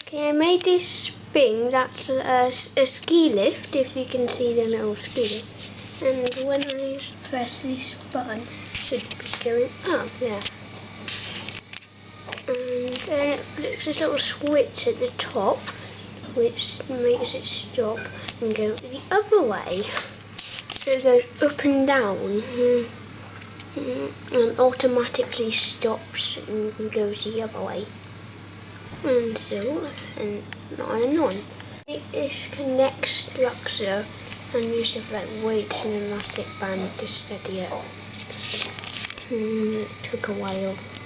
Okay, I made this thing that's a ski lift, if you can see the little ski lift. And when I press this button, it should be going up, yeah. And then there's a little switch at the top, which makes it stop and go the other way. So it goes up and down, and automatically stops and goes the other way. And so, and on and on. This connects structure and use of like weights and elastic band to steady it. It took a while.